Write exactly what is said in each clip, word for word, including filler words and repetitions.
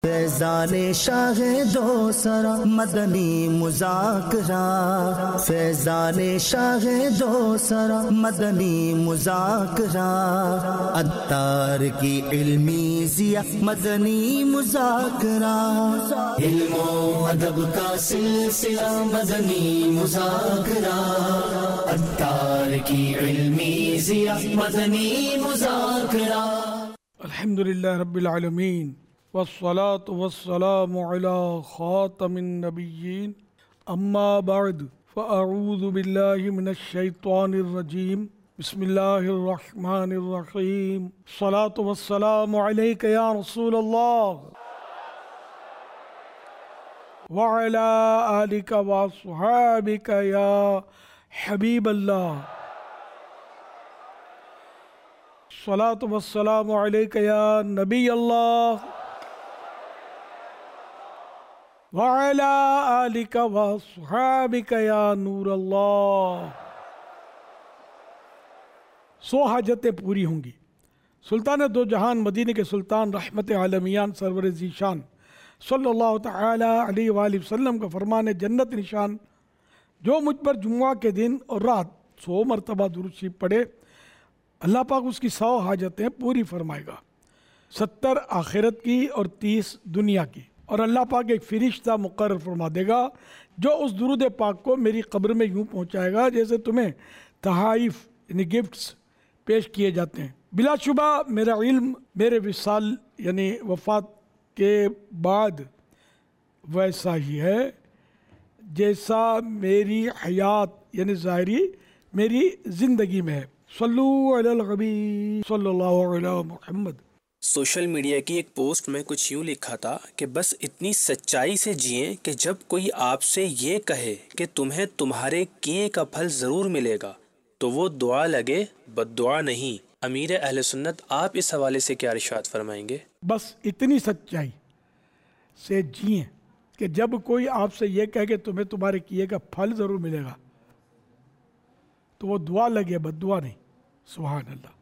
فیضان شاہ دو سرا مدنی مذاکرہ، فیضان شاہ دو سرا مدنی مذاکرہ، عطار کی علمی ضیاء مدنی مذاکرہ، علم و ادب کا سلسلہ مدنی مذاکرہ، عطار کی علمی ضیاء مدنی مذاکرہ۔ الحمدللہ رب العالمین والصلاة والسلام على خاتم النبیین، اما بعد فاعوذ باللہ من الشیطان الرجیم، بسم اللہ الرحمن الرحیم، الصلاة والسلام علیک یا رسول اللہ وعلی آلک واصحابک یا حبیب اللہ، الصلاة والسلام علیک یا نبی اللہ وعلی آلک واصحابک یا نور اللہ۔ سو حاجتیں پوری ہوں گی۔ سلطان دو جہان مدینہ کے سلطان رحمت عالمیان سرور ذیشان صلی اللہ تعالی علیہ وآلہ وسلم کا فرمان ہے، جنت نشان جو مجھ پر جمعہ کے دن اور رات سو مرتبہ درود شریف پڑھے، اللہ پاک اس کی سو حاجتیں پوری فرمائے گا، ستر آخرت کی اور تیس دنیا کی، اور اللہ پاک ایک فرشتہ مقرر فرما دے گا جو اس درود پاک کو میری قبر میں یوں پہنچائے گا جیسے تمہیں تحائف یعنی گفٹس پیش کیے جاتے ہیں۔ بلا شبہ میرا علم میرے وصال یعنی وفات کے بعد ویسا ہی ہے جیسا میری حیات یعنی ظاہری میری زندگی میں ہے۔ صلو علی الحبیب صلی اللہ علیہ محمد۔ سوشل میڈیا کی ایک پوسٹ میں کچھ یوں لکھا تھا کہ بس اتنی سچائی سے جئیں کہ جب کوئی آپ سے یہ کہے کہ تمہیں تمہارے کیے کا پھل ضرور ملے گا تو وہ دعا لگے بد دعا نہیں۔ امیر اہل سنت، آپ اس حوالے سے کیا ارشاد فرمائیں گے؟ بس اتنی سچائی سے جئیں کہ جب کوئی آپ سے یہ کہے کہ تمہیں تمہارے کیے کا پھل ضرور ملے گا تو وہ دعا لگے بد دعا نہیں۔ سبحان اللہ،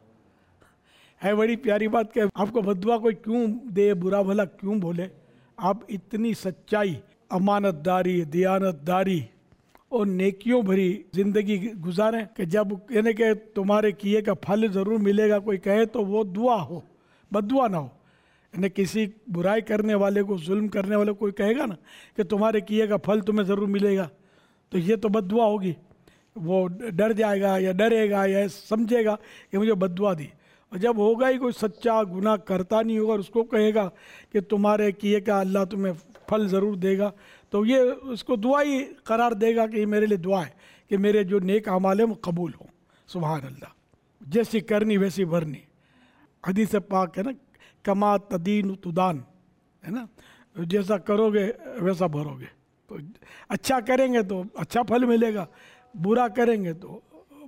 ہے بڑی پیاری بات کہ آپ کو بد دعا کوئی کیوں دے، برا بھلا کیوں بولے۔ آپ اتنی سچائی، امانت داری، دیانت داری اور نیکیوں بھری زندگی گزاریں کہ جب یعنی کہ تمہارے کیے کا پھل ضرور ملے گا کوئی کہے تو وہ دعا ہو، بد دعا نہ ہو۔ یعنی کسی برائی کرنے والے کو، ظلم کرنے والے کو کوئی کہے گا نا کہ تمہارے کیے کا پھل تمہیں ضرور ملے گا تو یہ تو بد دعا ہوگی، وہ ڈر جائے گا یا ڈرے گا یا سمجھے گا کہ مجھے بد دعا دی۔ اور جب ہوگا ہی کوئی سچا گناہ کرتا نہیں ہوگا اور اس کو کہے گا کہ تمہارے کیے کا اللہ تمہیں پھل ضرور دے گا تو یہ اس کو دعا ہی قرار دے گا کہ یہ میرے لیے دعا ہے کہ میرے جو نیک اعمال ہیں وہ قبول ہوں۔ سبحان اللہ، جیسی کرنی ویسی بھرنی، حدیث پاک ہے نا، کما تدین تدان، ہے نا، جیسا کرو گے ویسا بھرو گے۔ تو اچھا کریں گے تو اچھا پھل ملے گا، برا کریں گے تو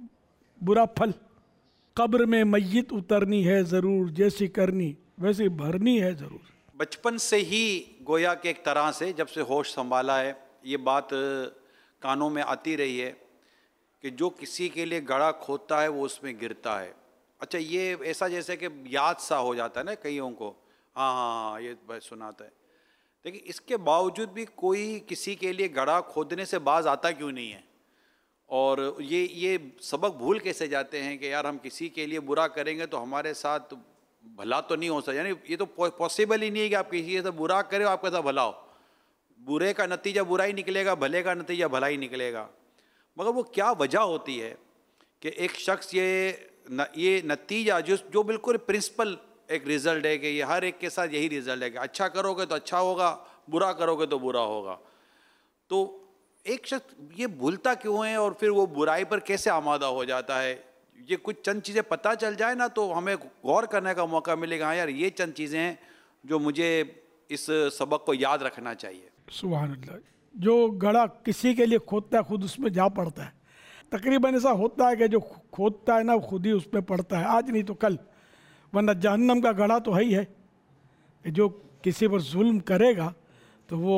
برا پھل۔ قبر میں میت اترنی ہے ضرور، جیسی کرنی ویسی بھرنی ہے ضرور۔ بچپن سے ہی گویا کہ ایک طرح سے جب سے ہوش سنبھالا ہے یہ بات کانوں میں آتی رہی ہے کہ جو کسی کے لیے گڑھا کھودتا ہے وہ اس میں گرتا ہے۔ اچھا، یہ ایسا جیسے کہ یاد سا ہو جاتا ہے نا کئیوں کو، ہاں ہاں ہاں یہ سناتا ہے، لیکن اس کے باوجود بھی کوئی کسی کے لیے گڑھا کھودنے سے باز آتا کیوں نہیں ہے؟ اور یہ یہ سبق بھول کیسے جاتے ہیں کہ یار ہم کسی کے لیے برا کریں گے تو ہمارے ساتھ بھلا تو نہیں ہو سکتا، یعنی یہ تو پاسبل ہی نہیں ہے کہ آپ کسی سے برا کرے آپ کے ساتھ بھلا ہو۔ برے کا نتیجہ برا ہی نکلے گا، بھلے کا نتیجہ بھلا ہی نکلے گا۔ مگر وہ کیا وجہ ہوتی ہے کہ ایک شخص یہ یہ نتیجہ جو جو بالکل پرنسپل ایک رزلٹ ہے کہ یہ ہر ایک کے ساتھ یہی رزلٹ ہے کہ اچھا کرو گے تو اچھا ہوگا، برا کرو گے تو برا ہوگا، تو ایک شخص یہ بھولتا کیوں ہے اور پھر وہ برائی پر کیسے آمادہ ہو جاتا ہے؟ یہ کچھ چند چیزیں پتہ چل جائے نا تو ہمیں غور کرنے کا موقع ملے گا، ہاں یار یہ چند چیزیں ہیں جو مجھے اس سبق کو یاد رکھنا چاہیے۔ سبحان اللہ، جو گڑھا کسی کے لیے کھودتا ہے خود اس میں جا پڑتا ہے۔ تقریباً ایسا ہوتا ہے کہ جو کھودتا ہے نا خود ہی اس پہ پڑتا ہے، آج نہیں تو کل، ورنہ جہنم کا گڑھا تو ہے ہی ہے کہ جو کسی پر ظلم کرے گا تو وہ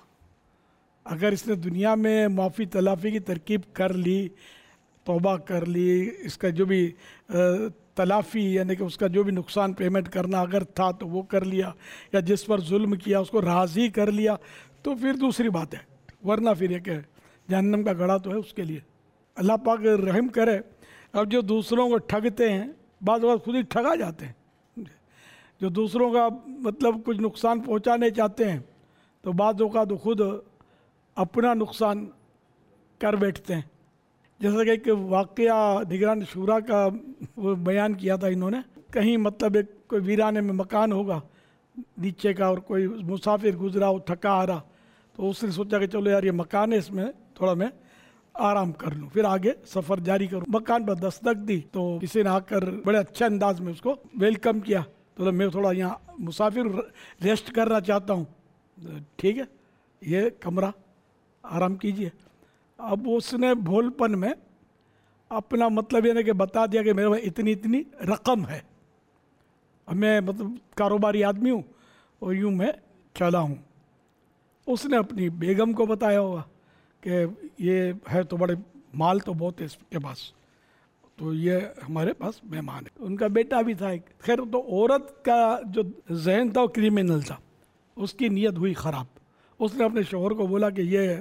اگر اس نے دنیا میں معافی تلافی کی ترکیب کر لی، توبہ کر لی، اس کا جو بھی تلافی یعنی کہ اس کا جو بھی نقصان پیمنٹ کرنا اگر تھا تو وہ کر لیا، یا جس پر ظلم کیا اس کو راضی کر لیا، تو پھر دوسری بات ہے، ورنہ پھر یہ کہ جہنم کا گڑھا تو ہے اس کے لیے۔ اللہ پاک رحم کرے۔ اب جو دوسروں کو ٹھگتے ہیں بعض اوقات خود ہی ٹھگا جاتے ہیں، جو دوسروں کا مطلب کچھ نقصان پہنچانے چاہتے ہیں تو بعض اوقات وہ خود اپنا نقصان کر بیٹھتے ہیں۔ جیسا کہ ایک واقعہ نگران شورا کا وہ بیان کیا تھا انہوں نے، کہیں مطلب ایک کوئی ویرانے میں مکان ہوگا نیچے کا، اور کوئی مسافر گزرا وہ تھکا آ رہا، تو اس نے سوچا کہ چلو یار یہ مکان ہے، اس میں تھوڑا میں آرام کر لوں، پھر آگے سفر جاری کروں۔ مکان پر دستک دی تو کسی نے آ کر بڑے اچھے انداز میں اس کو ویلکم کیا، تو میں تھوڑا یہاں مسافر ریسٹ کرنا چاہتا ہوں، ٹھیک ہے یہ کمرہ آرام کیجئے۔ اب اس نے بھول پن میں اپنا مطلب یہ کہ بتا دیا کہ میرے پاس اتنی اتنی رقم ہے، اب میں مطلب کاروباری آدمی ہوں اور یوں میں چلا ہوں۔ اس نے اپنی بیگم کو بتایا ہوگا کہ یہ ہے تو بڑے مال تو بہت ہے اس کے پاس، تو یہ ہمارے پاس مہمان ہے۔ ان کا بیٹا بھی تھا ایک، خیر تو عورت کا جو ذہن تھا وہ کریمنل تھا، اس کی نیت ہوئی خراب۔ اس نے اپنے شوہر کو بولا کہ یہ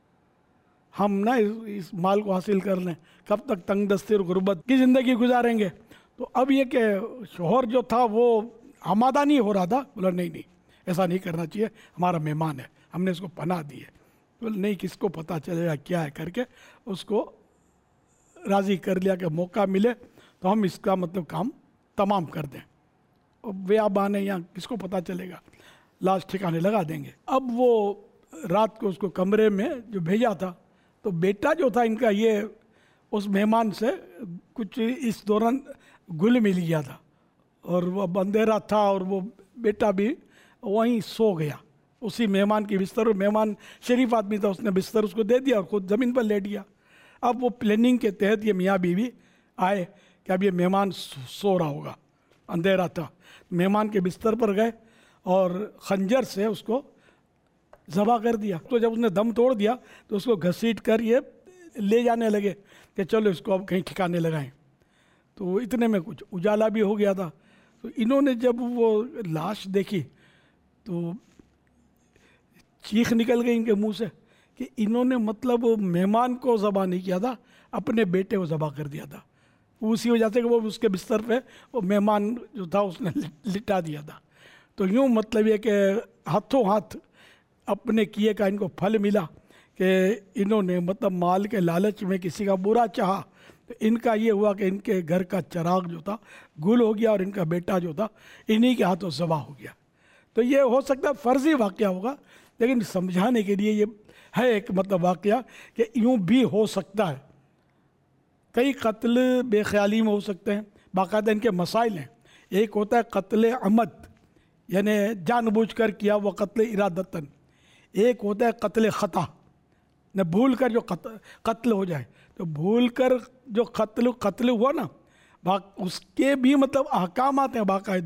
ہم نہ اس مال کو حاصل کر لیں، کب تک تنگ دستی اور غربت کی زندگی گزاریں گے۔ تو اب یہ کہ شوہر جو تھا وہ آمادہ نہیں ہو رہا تھا، بولا نہیں نہیں ایسا نہیں کرنا چاہیے، ہمارا مہمان ہے، ہم نے اس کو پناہ دی ہے۔ بولا نہیں کس کو پتہ چلے گا کیا ہے، کر کے اس کو راضی کر لیا کہ موقع ملے تو ہم اس کا مطلب کام تمام کر دیں، اور بیابان ہے یہاں کس کو پتہ چلے گا، لاش ٹھکانے لگا دیں گے۔ اب وہ رات کو اس کو کمرے میں جو بھیجا تھا، تو بیٹا جو تھا ان کا یہ اس مہمان سے کچھ اس دوران گل مل گیا تھا، اور وہ اندھیرا تھا اور وہ بیٹا بھی وہیں سو گیا اسی مہمان کی بستر، اور مہمان شریف آدمی تھا، اس نے بستر اس کو دے دیا اور خود زمین پر لیٹ گیا۔ اب وہ پلاننگ کے تحت یہ میاں بیوی آئے کہ اب یہ مہمان سو رہا ہوگا، اندھیرا تھا، مہمان کے بستر پر گئے اور خنجر سے اس کو ذبح کر دیا۔ تو جب اس نے دم توڑ دیا تو اس کو گھسیٹ کر یہ لے جانے لگے کہ چلو اس کو اب کہیں ٹھکانے لگائیں۔ تو اتنے میں کچھ اجالا بھی ہو گیا تھا۔ تو انہوں نے جب وہ لاش دیکھی تو چیخ نکل گئی ان کے منہ سے کہ انہوں نے مطلب مہمان کو ذبح نہیں کیا تھا، اپنے بیٹے کو ذبح کر دیا تھا۔ اسی وجہ سے کہ وہ اس کے بستر پہ وہ مہمان جو تھا اس نے لٹا دیا تھا۔ تو یوں مطلب یہ کہ ہاتھوں ہاتھ اپنے کیے کا ان کو پھل ملا کہ انہوں نے مطلب مال کے لالچ میں کسی کا برا چاہا، تو ان کا یہ ہوا کہ ان کے گھر کا چراغ جو تھا گل ہو گیا، اور ان کا بیٹا جو تھا انہی کے ہاتھوں ذبح ہو گیا۔ تو یہ ہو سکتا ہے فرضی واقعہ ہوگا، لیکن سمجھانے کے لیے یہ ہے ایک مطلب واقعہ کہ یوں بھی ہو سکتا ہے۔ کئی قتل بے خیالی میں ہو سکتے ہیں، باقاعدہ ان کے مسائل ہیں۔ ایک ہوتا ہے قتل عمد، یعنی جان بوجھ کر کیا وہ قتل ارادتاً۔ ایک ہوتا ہے قتل خطا، نہ بھول کر جو قتل ہو جائے۔ تو بھول کر جو قتل قتل ہوا نا، اس کے بھی مطلب احکامات ہیں باقاعدہ۔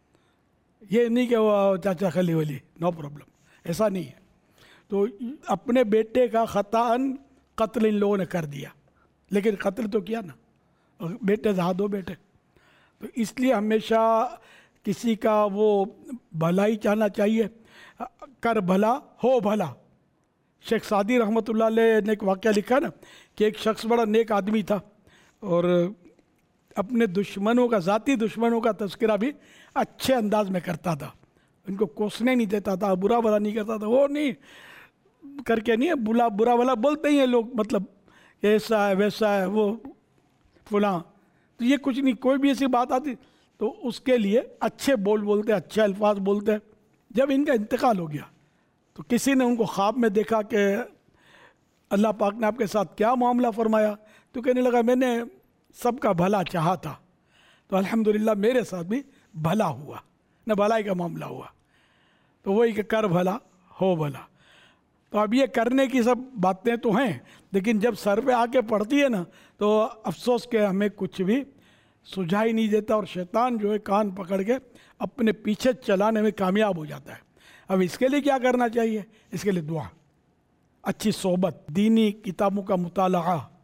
یہ نہیں کہ وہ چاچا خلی ولی، نو پرابلم، ایسا نہیں ہے۔ تو اپنے بیٹے کا خطاً قتل ان لوگوں نے کر دیا، لیکن قتل تو کیا نا، بیٹے سے دو بیٹے۔ تو اس لیے ہمیشہ کسی کا وہ بھلائی چاہنا چاہیے، کر بھلا ہو بھلا۔ شیخ سعدی رحمۃ اللہ علیہ نے ایک واقعہ لکھا نا کہ ایک شخص بڑا نیک آدمی تھا، اور اپنے دشمنوں کا، ذاتی دشمنوں کا تذکرہ بھی اچھے انداز میں کرتا تھا، ان کو کوسنے نہیں دیتا تھا، برا بھلا نہیں کرتا تھا، وہ نہیں کر کے نہیں بلا برا بھلا بولتے ہی ہیں لوگ، مطلب ایسا ہے ویسا ہے وہ فلاں، تو یہ کچھ نہیں، کوئی بھی ایسی بات آتی تو اس کے لیے اچھے بول بولتے، اچھے الفاظ بولتے۔ جب ان کا انتقال ہو گیا تو کسی نے ان کو خواب میں دیکھا کہ اللہ پاک نے آپ کے ساتھ کیا معاملہ فرمایا، تو کہنے لگا میں نے سب کا بھلا چاہا تھا، تو الحمدللہ میرے ساتھ بھی بھلا ہوا، نہ بھلائی کا معاملہ ہوا۔ تو وہی کہ کر بھلا ہو بھلا۔ تو اب یہ کرنے کی سب باتیں تو ہیں، لیکن جب سر پہ آ کے پڑتی ہے نا تو افسوس کہ ہمیں کچھ بھی سجھائی نہیں دیتا، اور شیطان جو ہے کان پکڑ کے اپنے پیچھے چلانے میں کامیاب ہو جاتا ہے۔ اب اس کے لیے کیا کرنا چاہیے؟ اس کے لیے دعا، اچھی صحبت، دینی کتابوں کا مطالعہ،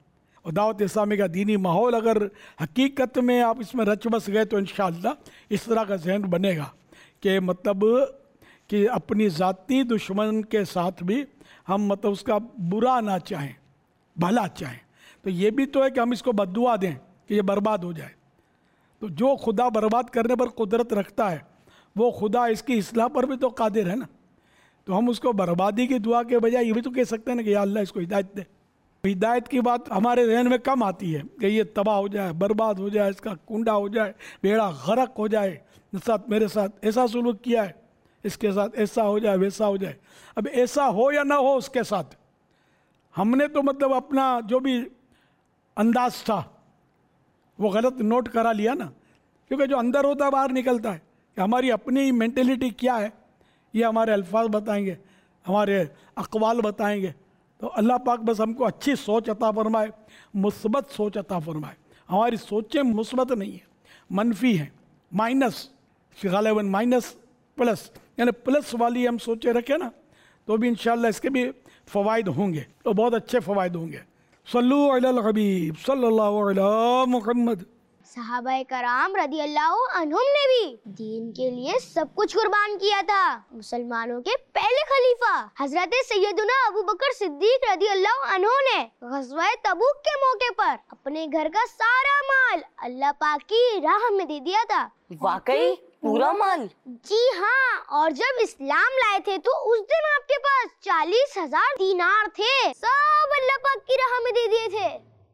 اور دعوت اسلامی کا دینی ماحول اگر حقیقت میں آپ اس میں رچ بس گئے تو انشاءاللہ اس طرح کا ذہن بنے گا کہ مطلب کہ اپنی ذاتی دشمن کے ساتھ بھی ہم مطلب اس کا برا نہ چاہیں، بھلا چاہیں. تو یہ بھی تو ہے کہ ہم اس کو بد دعا دیں کہ یہ برباد ہو جائے. تو جو خدا برباد کرنے پر قدرت رکھتا ہے وہ خدا اس کی اصلاح پر بھی تو قادر ہے نا. تو ہم اس کو بربادی کی دعا کے بجائے یہ بھی تو کہہ سکتے ہیں نا کہ یا اللہ اس کو ہدایت دے. ہدایت کی بات ہمارے ذہن میں کم آتی ہے کہ یہ تباہ ہو جائے، برباد ہو جائے، اس کا کنڈا ہو جائے، بیڑا غرق ہو جائے، ساتھ میرے ساتھ ایسا سلوک کیا ہے، اس کے ساتھ ایسا ہو جائے، ویسا ہو جائے. اب ایسا ہو یا نہ ہو اس کے ساتھ ہم نے تو مطلب اپنا جو بھی انداز تھا وہ غلط نوٹ کرا لیا نا. کیونکہ جو اندر ہوتا ہے باہر نکلتا ہے کہ ہماری اپنی مینٹلٹی کیا ہے یہ ہمارے الفاظ بتائیں گے، ہمارے اقوال بتائیں گے. تو اللہ پاک بس ہم کو اچھی سوچ عطا فرمائے، مثبت سوچ عطا فرمائے. ہماری سوچیں مثبت نہیں ہیں، منفی ہیں، مائنس، غالباً مائنس پلس، یعنی پلس والی ہم سوچے رکھیں نا تو بھی انشاءاللہ اس کے بھی فوائد ہوں گے، تو بہت اچھے فوائد ہوں گے. صلو علی الحبیب صلی اللہ علی محمد. صحابہ کرام رضی اللہ عنہم نے بھی دین کے لیے سب کچھ قربان کیا تھا. مسلمانوں کے پہلے خلیفہ حضرت سیدنا ابو بکر صدیق رضی اللہ عنہ نے غزوہ تبوک کے موقع پر اپنے گھر کا سارا مال اللہ پاک کی راہ میں دے دیا تھا. واقعی پورا مال؟ جی ہاں. اور جب اسلام لائے تھے تو اس دن آپ کے پاس چالیس ہزار دینار تھے، سب اللہ پاک کی راہ میں دے دیے تھے.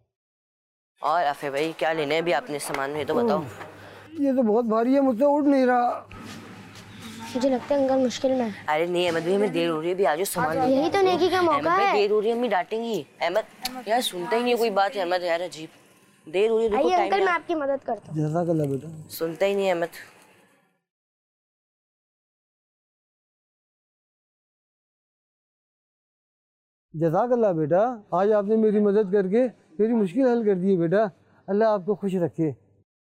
اور افے بھائی کیا لینے ابھی آپ نے سامان میں تو بتاؤ. یہ تو بہت بھاری ہے، مجھ سے اٹھ نہیں رہا. مجھے لگتا ہے انکل مشکل میں. ارے نہیں احمد بھائی، ہمیں دیر ہو رہی ہے، ابھی آجو سامان لے. یہی تو نیکی کا موقع ہے. دیر ہو رہی ہے، امی ڈانٹیں گی. احمد یار سنتا ہی نہیں کوئی بات. احمد یار عجیب، دیر ہو رہی ہے. آئیے انکل میں آپ کی مدد کرتا ہوں. جزاک اللہ بیٹا. سنتا ہی نہیں احمد. جزاک اللہ بیٹا، آج آپ نے میری مدد کر کے میری مشکل حل کر دی ہے بیٹا. اللہ آپ کو خوش رکھے.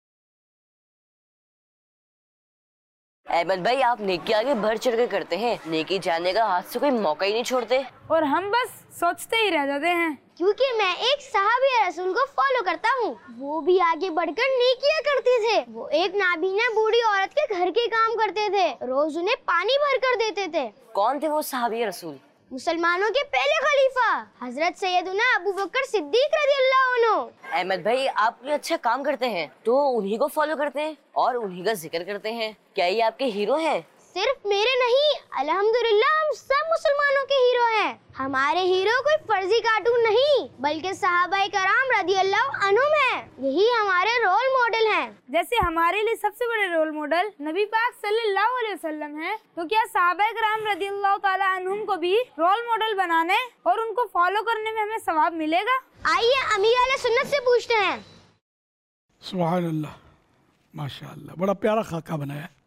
احمد بھائی آپ نیکی آگے بڑھ چڑھ کے کرتے ہیں، نیکی جانے کا ہاتھ سے کوئی موقع ہی نہیں چھوڑتے. اور ہم بس سوچتے ہی رہ جاتے ہیں. کیونکہ میں ایک صحابی رسول کو فالو کرتا ہوں، وہ بھی آگے بڑھ کر نیکیاں کرتے تھے. وہ ایک نابینا بوڑھی عورت کے گھر کے کام کرتے تھے، روز انہیں پانی بھر کر دیتے تھے. کون تھے وہ صحابی رسول؟ مسلمانوں کے پہلے خلیفہ حضرت سیدنا ابو بکر صدیق رضی اللہ عنہ. احمد بھائی آپ کوئی اچھا کام کرتے ہیں تو انہی کو فالو کرتے ہیں اور انہی کا ذکر کرتے ہیں. کیا یہ آپ کے ہیرو ہیں؟ صرف میرے نہیں، الحمدللہ ہم سب مسلمانوں کے ہیرو ہیں. ہمارے ہیرو کوئی فرضی کارٹون نہیں بلکہ صحابہ کرام رضی اللہ عنہم ہیں. یہی ہمارے رول ماڈل ہیں. جیسے ہمارے لیے سب سے بڑے رول ماڈل نبی پاک صلی اللہ علیہ وسلم ہیں، تو کیا صحابہ کرام رضی اللہ تعالی عنہم کو بھی رول ماڈل بنانے اور ان کو فالو کرنے میں ہمیں ثواب ملے گا؟ آئیے امیر اہل سنت سے پوچھتے ہیں. سبحان اللہ، ماشاء اللہ، بڑا پیارا خاکہ بنایا ہے.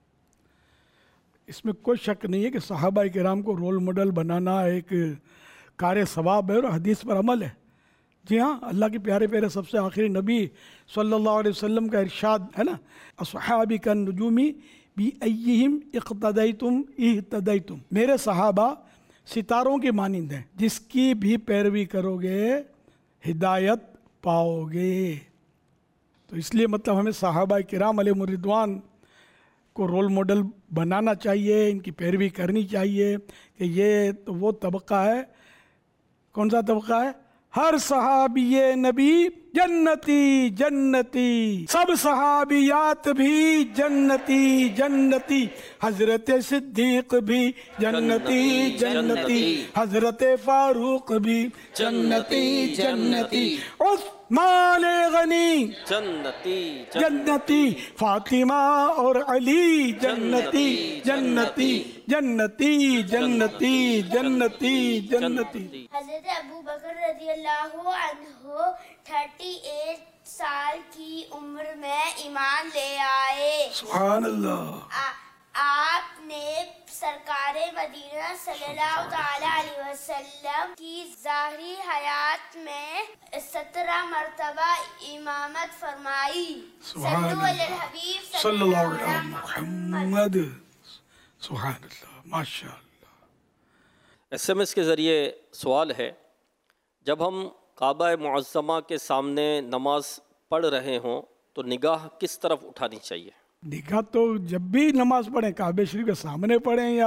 اس میں کوئی شک نہیں ہے کہ صحابہ کرام کو رول ماڈل بنانا ایک کار ثواب ہے اور حدیث پر عمل ہے. جی ہاں، اللہ کے پیارے پیارے سب سے آخری نبی صلی اللہ علیہ وسلم کا ارشاد ہے نا، اصحابی کا نجومی بی ایہم اقتدیتم اہتدیتم. میرے صحابہ ستاروں کی مانند ہیں، جس کی بھی پیروی کرو گے ہدایت پاؤ گے. تو اس لیے مطلب ہمیں صحابہ کرام علیہ الرضوان کو رول ماڈل بنانا چاہیے، ان کی پیروی کرنی چاہیے کہ یہ تو وہ طبقہ ہے. کون سا طبقہ ہے؟ ہر صحابی نبی جنتی جنتی، سب صحابیات بھی جنتی جنتی، حضرت صدیق بھی جنتی جنتی، حضرت فاروق بھی جنتی جنتی، عثمان غنی جنتی جنتی، فاطمہ اور علی جنتی جنتی جنتی جنتی جنتی جنتی. حضرت ابو بکر رضی اللہ عنہ تھرٹی ایٹ سال کی عمر میں ایمان لے آئے. سبحان اللہ. آپ نے سرکار مدینہ صلی اللہ تعالی علیہ وسلم کی ظاہری حیات میں سترہ مرتبہ امامت فرمائی. سبحان اللہ، صلی اللہ علیہ محمد. سبحان اللہ، ماشاء اللہ. ایس ایم ایس کے ذریعے سوال ہے، جب ہم کعبہ معظمہ کے سامنے نماز پڑھ رہے ہوں تو نگاہ کس طرف اٹھانی چاہیے؟ نگاہ تو جب بھی نماز پڑھیں کعبہ شریف کے سامنے پڑھیں یا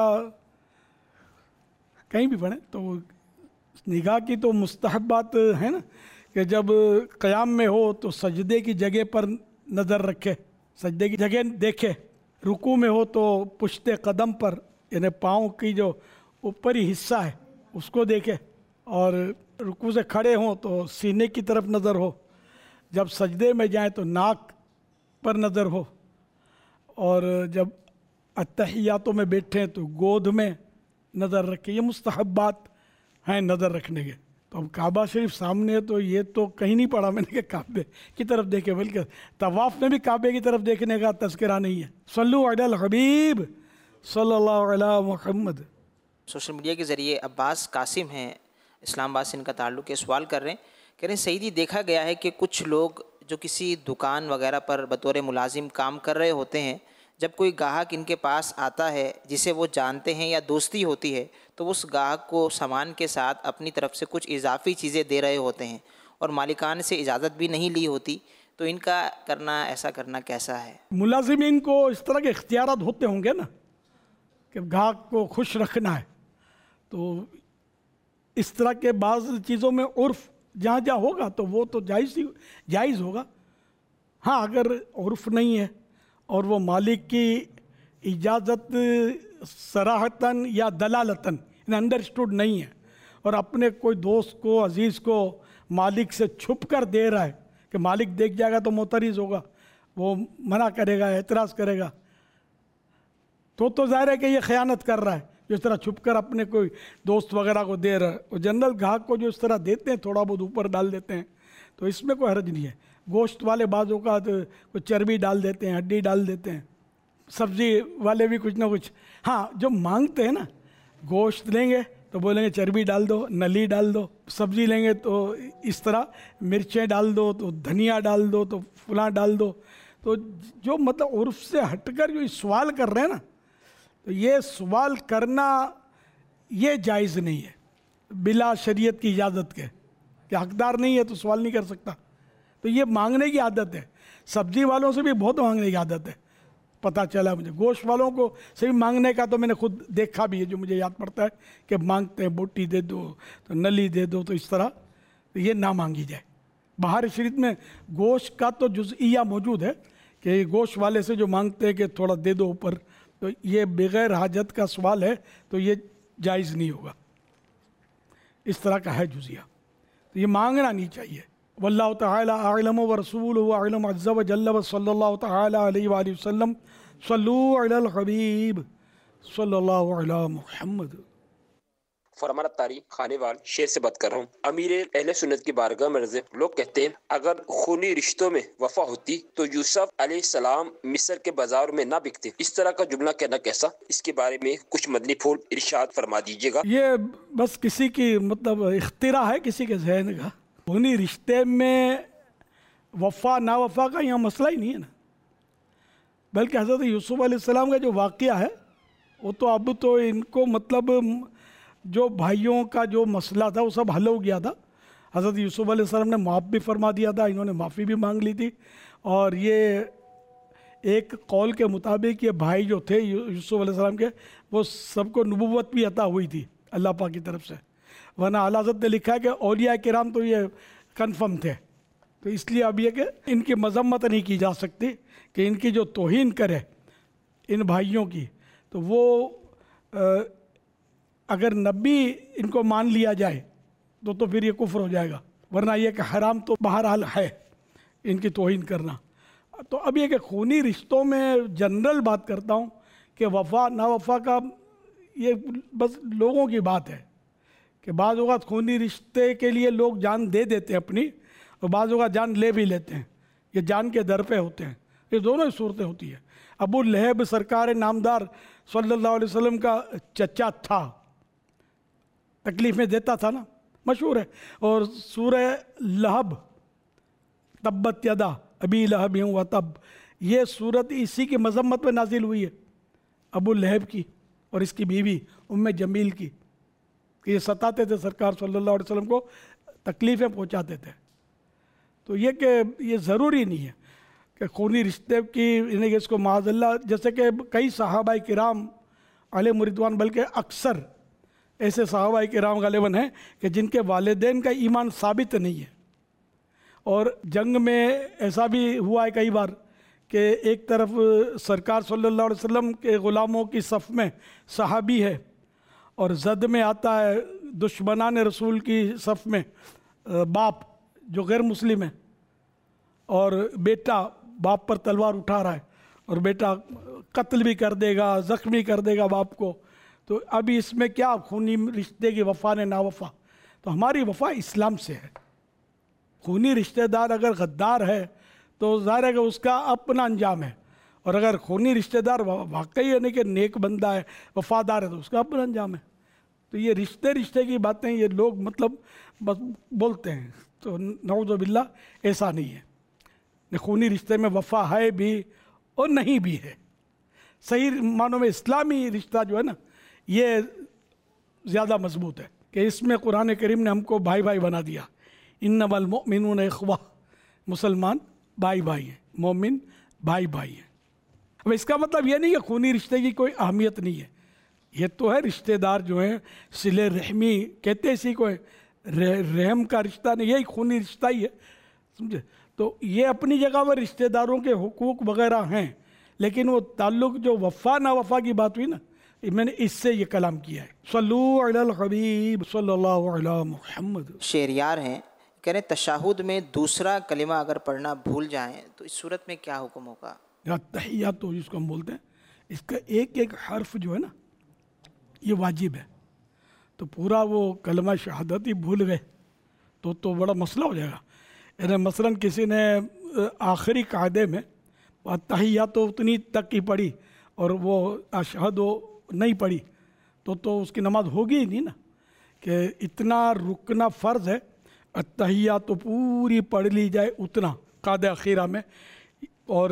کہیں بھی پڑھیں تو نگاہ کی تو مستحبات ہیں نا کہ جب قیام میں ہو تو سجدے کی جگہ پر نظر رکھے، سجدے کی جگہ دیکھے، رکوع میں ہو تو پشت قدم پر یعنی پاؤں کی جو اوپری حصہ ہے اس کو دیکھے، اور رکوع سے کھڑے ہوں تو سینے کی طرف نظر ہو، جب سجدے میں جائیں تو ناک پر نظر ہو، اور جب اتحیاتوں میں بیٹھیں تو گود میں نظر رکھے۔ یہ مستحبات ہیں نظر رکھنے کے۔ تو اب کعبہ شریف سامنے ہے تو یہ تو کہیں نہیں پڑھا میں نے کہ کعبے کی طرف دیکھے، بلکہ طواف میں بھی کعبے کی طرف دیکھنے کا تذکرہ نہیں ہے۔ صلو علی الحبیب صلی اللہ علیہ محمد۔ سوشل میڈیا کے ذریعے عباس قاسم ہیں، اسلام آباد سے ان کا تعلق ہے، سوال کر رہے ہیں، کہہ رہے ہیں سیدی دیکھا گیا ہے کہ کچھ لوگ جو کسی دکان وغیرہ پر بطور ملازم کام کر رہے ہوتے ہیں، جب کوئی گاہک ان کے پاس آتا ہے جسے وہ جانتے ہیں یا دوستی ہوتی ہے تو اس گاہک کو سامان کے ساتھ اپنی طرف سے کچھ اضافی چیزیں دے رہے ہوتے ہیں اور مالکان سے اجازت بھی نہیں لی ہوتی، تو ان کا کرنا ایسا کرنا کیسا ہے؟ ملازمین کو اس طرح کے اختیارات ہوتے ہوں گے نا کہ گاہک کو خوش رکھنا ہے، تو اس طرح کے بعض چیزوں میں عرف جہاں جہاں ہوگا تو وہ تو جائز ہی جائز ہوگا۔ ہاں اگر عرف نہیں ہے اور وہ مالک کی اجازت صراحتاً یا دلالتاً انڈرسٹوڈ نہیں ہے اور اپنے کوئی دوست کو عزیز کو مالک سے چھپ کر دے رہا ہے کہ مالک دیکھ جائے گا تو معترض ہوگا، وہ منع کرے گا، اعتراض کرے گا، تو تو ظاہر ہے کہ یہ خیانت کر رہا ہے جو اس طرح چھپ کر اپنے کوئی دوست وغیرہ کو دے رہا ہے۔ اور جنرل گاہک کو جو اس طرح دیتے ہیں تھوڑا بہت اوپر ڈال دیتے ہیں تو اس میں کوئی حرج نہیں ہے۔ گوشت والے بعض اوقات کچھ چربی ڈال دیتے ہیں، ہڈی ڈال دیتے ہیں، سبزی والے بھی کچھ نہ کچھ، ہاں جو مانگتے ہیں نا گوشت لیں گے تو بولیں گے چربی ڈال دو، نلی ڈال دو، سبزی لیں گے تو اس طرح مرچیں ڈال دو، تو دھنیا ڈال دو، تو فلاں ڈال دو، تو جو مطلب عرف سے ہٹ کر جو سوال کر رہے ہیں نا تو یہ سوال کرنا یہ جائز نہیں ہے بلا شریعت کی اجازت کے، کہ حقدار نہیں ہے تو سوال نہیں کر سکتا، تو یہ مانگنے کی عادت ہے۔ سبزی والوں سے بھی بہت مانگنے کی عادت ہے، پتہ چلا مجھے، گوشت والوں کو سے بھی مانگنے کا تو میں نے خود دیکھا بھی ہے، جو مجھے یاد پڑتا ہے کہ مانگتے ہیں بوٹی دے دو تو نلی دے دو، تو اس طرح یہ نہ مانگی جائے۔ بہار شریف میں گوشت کا تو جزئیہ موجود ہے کہ گوشت والے سے جو مانگتے ہیں کہ تھوڑا دے دو اوپر، تو یہ بغیر حاجت کا سوال ہے تو یہ جائز نہیں ہوگا، اس طرح کا ہے جزیہ، تو یہ مانگنا نہیں چاہیے۔ واللہ تعالی اعلم ورسولہ اعلم عز وجل وصلی اللہ تعالی علیہ وآلہ وسلم صلو علی الحبیب صلی اللہ علی محمد۔ فرمانا تاری خانے وال شیر سے بات کر رہا ہوں۔ امیر اہل سنت کی بارگاہ میں رضی لوگ کہتے ہیں اگر خونی رشتوں میں وفا ہوتی تو یوسف علیہ السلام مصر کے بازار میں نہ بکتے، اس طرح کا جملہ کہنا کیسا؟ اس کے بارے میں کچھ مدنی پھول ارشاد فرما دیجیے گا۔ یہ بس کسی کی مطلب اختراع ہے، کسی کے ذہن کا۔ خونی رشتے میں وفا نا وفا کا یہاں مسئلہ ہی نہیں ہے نا، بلکہ حضرت یوسف علیہ السلام کا جو واقعہ ہے وہ تو اب تو ان کو مطلب جو بھائیوں کا جو مسئلہ تھا وہ سب حل ہو گیا تھا۔ حضرت یوسف علیہ السلام نے معاف بھی فرما دیا تھا، انہوں نے معافی بھی مانگ لی تھی، اور یہ ایک قول کے مطابق یہ بھائی جو تھے یوسف علیہ السلام کے وہ سب کو نبوت بھی عطا ہوئی تھی اللہ پاک کی طرف سے، ورنہ اعلیٰ حضرت نے لکھا ہے کہ اولیاء کرام تو یہ کنفرم تھے، تو اس لیے اب یہ کہ ان کی مذمت نہیں کی جا سکتی کہ ان کی جو توہین کرے ان بھائیوں کی، تو وہ اگر نبی ان کو مان لیا جائے تو تو پھر یہ کفر ہو جائے گا، ورنہ یہ کہ حرام تو بہرحال ہے ان کی توہین کرنا۔ تو اب یہ کہ خونی رشتوں میں جنرل بات کرتا ہوں کہ وفا نا وفا کا یہ بس لوگوں کی بات ہے کہ بعض اوقات خونی رشتے کے لیے لوگ جان دے دیتے ہیں اپنی، اور بعض اوقات جان لے بھی لیتے ہیں، یہ جان کے در پہ ہوتے ہیں، یہ دونوں ہی صورتیں ہوتی ہیں۔ ابو لہب سرکار نامدار صلی اللہ علیہ وسلم کا چچا تھا، تکلیف میں دیتا تھا نا، مشہور ہے، اور سورہ لہب تبت یدا ابی لہب و تب، یہ صورت اسی کی مذمت میں نازل ہوئی ہے، ابو لہب کی اور اس کی بیوی ام جمیل کی، کہ یہ ستاتے تھے سرکار صلی اللہ علیہ وسلم کو، तकलीफ़ें पहुंचाते थे। तो ये कि ये ज़रूरी नहीं है कि खूनी रिश्ते की यानी कि इसको माज़अल्लाह, जैसे कि कई सहाबाए किराम अलैहिम रिदवान, बल्कि अक्सर ऐसे सहाबाए किराम ग़ालिबन हैं कि जिनके वालिदैन का ईमान साबित नहीं है। और जंग में ऐसा भी हुआ है कई बार कि एक तरफ सरकार सल्लल्लाहु अलैहि वसल्लम के ग़ुलामों की सफ़ में सहाबी है और ज़द में आता है दुश्मनान रसूल की सफ़ में बाप जो गैर मुस्लिम है, और बेटा बाप पर तलवार उठा रहा है और बेटा कत्ल भी कर देगा, ज़ख्मी कर देगा बाप को। तो अभी इसमें क्या खूनी रिश्ते की वफ़ा ने ना वफ़ा? तो हमारी वफ़ा इस्लाम से है। खूनी रिश्तेदार अगर गद्दार है तो ज़ाहिर है कि उसका अपना अंजाम है, और अगर खूनी रिश्तेदार वाकई यानी कि नेक बंदा है, वफ़ादार है, तो उसका अपना अंजाम है। तो ये रिश्ते रिश्ते की बातें ये लोग मतलब बस बोलते हैं, तो नऊज़ु बिल्लाह ऐसा नहीं है। खूनी रिश्ते में वफ़ा है भी और नहीं भी है। सही मानों में इस्लामी रिश्ता जो है ना, ये ज़्यादा मजबूत है कि इसमें कुरान करीम ने हमको भाई भाई बना दिया। इन्नमल मुमिनून इख्वा, मुसलमान भाई भाई हैं, मोमिन भाई भाई हैं। अब इसका मतलब ये नहीं कि खूनी रिश्ते की कोई अहमियत नहीं है, ये तो है। रिश्तेदार जो हैं सिले रहमी कहते इसी को है, रहम का रिश्ता नहीं, यही खूनी रिश्ता ही है, समझे। तो ये अपनी जगह पर रिश्तेदारों के हुकूक वगैरह हैं, लेकिन वो ताल्लुक़ जो वफ़ा ना वफ़ा की बात हुई ना, मैंने इससे ये कलाम किया है। सल्लू अलल हबीब सल्लल्लाहु अलैहि मुहम्मद। शेरियार हैं, कह रहे तशाहुद में दूसरा कलिमा अगर पढ़ना भूल जाएं तो इस सूरत में क्या हुक्म होगा? या तहियात तो जिसको हम बोलते हैं, इसका एक एक हर्फ जो है ना ये वाजिब है। तो पूरा वो कलमा शहादत ही भूल गए तो तो बड़ा मसला हो जाएगा। यानी मसलन किसी ने आखिरी कायदे में तहियात तो उतनी तक ही पढ़ी और वो अशहदो नहीं पढ़ी, तो तो उसकी नमाज होगी ही नहीं ना, कि इतना रुकना फ़र्ज़ है। अत्तहियात तो पूरी पढ़ ली जाए उतना कायदे अखीरा में, और